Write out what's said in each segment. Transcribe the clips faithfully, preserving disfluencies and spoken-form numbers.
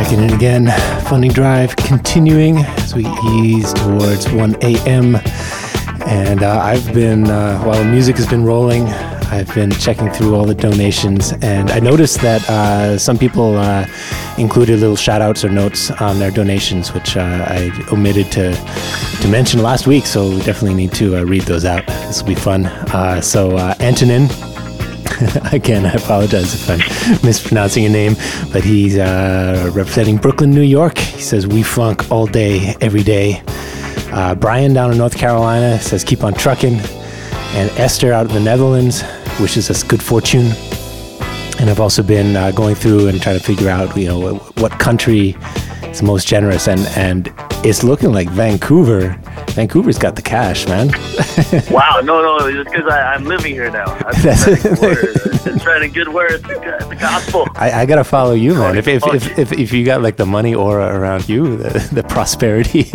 Checking in again. Funding drive continuing as we ease towards one a.m. And uh, I've been, uh, while the music has been rolling, I've been checking through all the donations, and I noticed that uh, some people uh, included little shout-outs or notes on their donations, which uh, I omitted to to mention last week, so we definitely need to uh, read those out. This will be fun. Uh, so uh, Antonin, again, I apologize if I'm mispronouncing your name, but he's uh, representing Brooklyn, New York. He says, "We funk all day, every day." Uh, Brian down in North Carolina says, "Keep on trucking." And Esther out of the Netherlands wishes us good fortune. And I've also been uh, going through and trying to figure out, you know, what country is the most generous, and and it's looking like Vancouver. Vancouver's got the cash, man. Wow, no, no, it's because I'm living here now. I'm spreading word, I'm spreading good word, the, the gospel. I, I gotta follow you, man. If if, if if if you got like the money aura around you, the, the prosperity,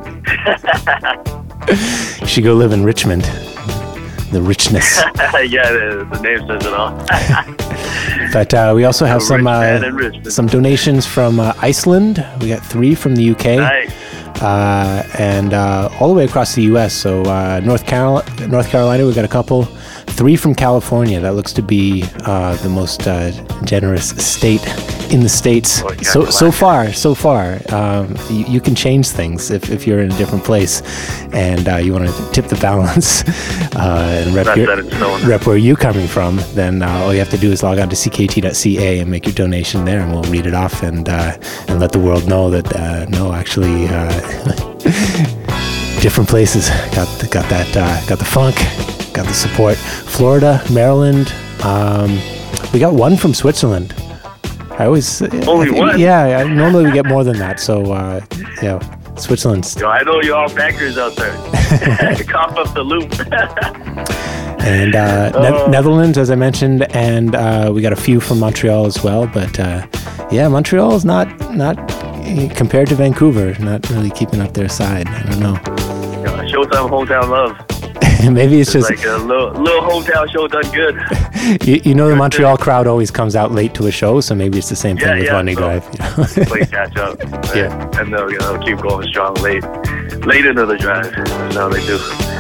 you should go live in Richmond. The richness. Yeah, the, the name says it all. But uh, we also have a some uh, some donations from uh, Iceland. We got three from the U K. Nice. Uh, and uh, all the way across the U S. So uh, North Carol- North Carolina, we got a couple. Three from California. That looks to be uh, the most uh, generous state in the States. Oh, so so far, so far. Um, you, you can change things if, if you're in a different place and uh, you want to tip the balance uh, and rep, your, rep where you're coming from, then uh, all you have to do is log on to c k t dot c a and make your donation there, and we'll read it off and uh, and let the world know that uh, no, actually, uh, different places got the, got that uh, got the funk. Got the support. Florida, Maryland. Um, we got one from Switzerland. I always only I, one. Yeah, I, normally we get more than that. So, uh, yeah, Switzerland's. Yo, I know you're all bankers out there. Cough up the loop. And uh, oh. ne- Netherlands, as I mentioned, and uh, we got a few from Montreal as well. But uh, yeah, Montreal is not not compared to Vancouver, not really keeping up their side. I don't know. Yo, Showtime hometown love. Maybe it's, it's just like a little, little hometown show done good. you, you know, the Montreal crowd always comes out late to a show, so maybe it's the same yeah, thing with yeah, Funding so Drive. You know? Play catch up. Right? Yeah, and they'll, you know, keep going strong late, late into the drive. That's how they do.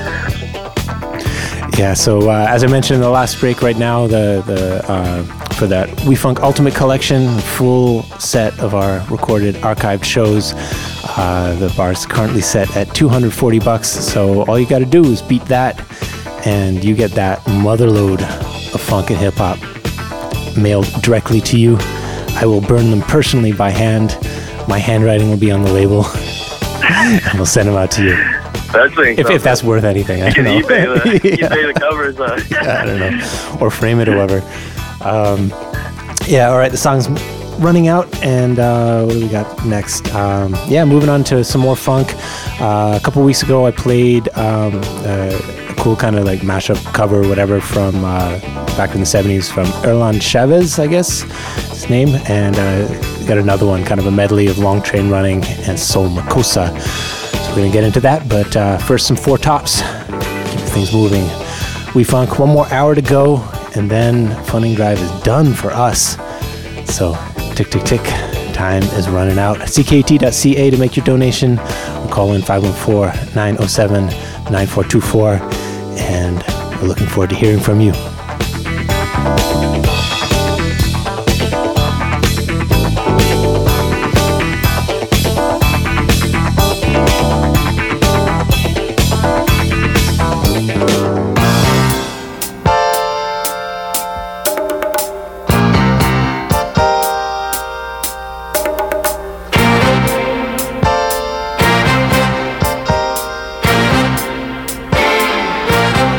Yeah. So uh, as I mentioned in the last break, right now the the uh, for that We Funk Ultimate Collection, full set of our recorded archived shows. Uh, the bar's currently set at two hundred forty bucks, so all you got to do is beat that, and you get that motherload of funk and hip hop mailed directly to you. I will burn them personally by hand. My handwriting will be on the label, and we'll send them out to you. That's if, if that's worth anything, I don't know. eBay the, yeah. eBay the covers. Uh. Yeah, I don't know, or frame it or whatever. Um, yeah, all right. The song's running out, and uh, what do we got next? Um, yeah, moving on to some more funk. Uh, a couple weeks ago, I played um, uh, a cool kind of like mashup cover, or whatever, from uh, back in the seventies from Erlan Chavez, I guess his name, and uh, we got another one, kind of a medley of Long Train Running and Soul Makossa. So we're gonna get into that, but uh, first some Four Tops. Keep things moving. We Funk, one more hour to go, and then Funding Drive is done for us. So. Tick, tick, tick. Time is running out. c k t dot c a to make your donation. Or call in five one four, nine oh seven, nine four two four. And we're looking forward to hearing from you.